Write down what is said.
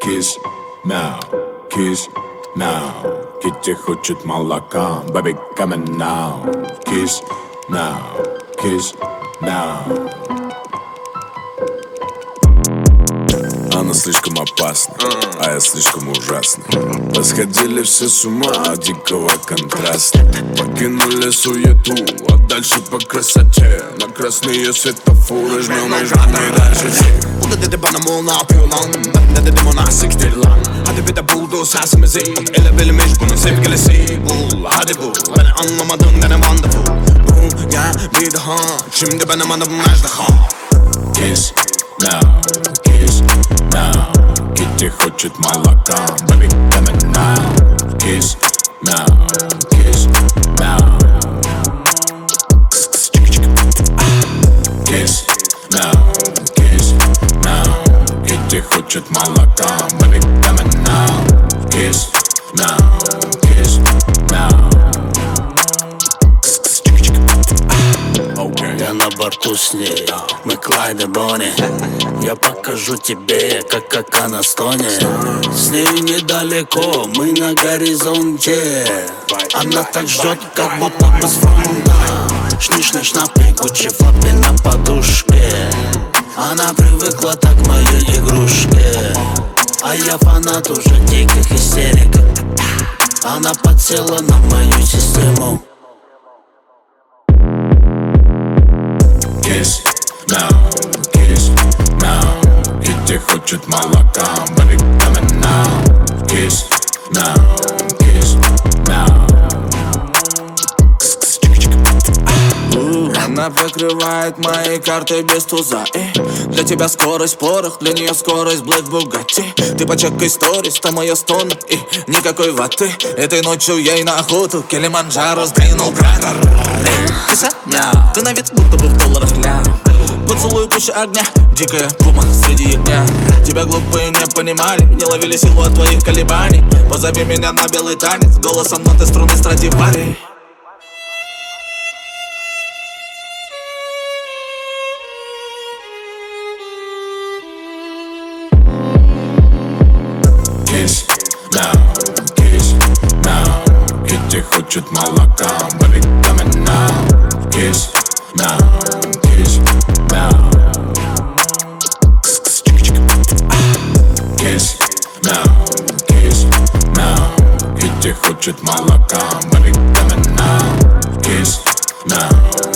Kiss now, kiss now. Kitty хочет молока, baby coming now. Kiss now, kiss now. Она слишком опасна, а я слишком ужасный. Посходили все с ума от дикого контраста. Покинули суету, а дальше по красоте. На красные светофоры жмем и жадные дальше всех. Burada dedi bana mı ne yapıyor lan? Ben de dedim ona siktir lan. Hadi bir de buldu sesimizi. Ele bilmiş bunun sevgilisi. Bul hadi bul. Beni anlamadın denem wonderful. Bul gel bir daha. Şimdi benim adım Ejderha. Kiss now, kiss now. Kitty хочет молока, baby coming now. Kiss now, kiss now. Kiss now, kiss now. Kitty хочет молока, baby coming now. Kiss now, kiss now. Я на борту с ней, мы Клайд и Бонни. Я покажу тебе, как она стонет. С ней недалеко, мы на горизонте. Она так ждет, как будто бы с фронта. Шниш-шнап-шнап и Гуччи флоппи на подушке. Она привыкла так к моей игрушке. А я фанат уже диких истерик. Она подсела на мою систему. Kiss now, kiss now. Kitty хочет молока, baby coming now. Kiss now, kiss now. Она покрывает мои карты без туза. Для тебя скорость порох, для нее скорость Black Bugatti. Ты почекай сторис, там моя стон и никакой ваты. Этой ночью ей на охоту Килиманджаро сдвинул кратер. Киса, мяу, ты на вид будто бы в долларах ля. Поцелуй пуще огня, дикая пума среди ягня. Тебя глупые не понимали, не ловили силу от твоих колебаний. Позови меня на белый танец, голосом ноты струны Страдивари. Kiss now, kiss now. Kitty хочет молока, baby coming now. Kiss now, kiss now. Kiss now, kiss now. Kitty хочет молока, baby coming now. Kiss now.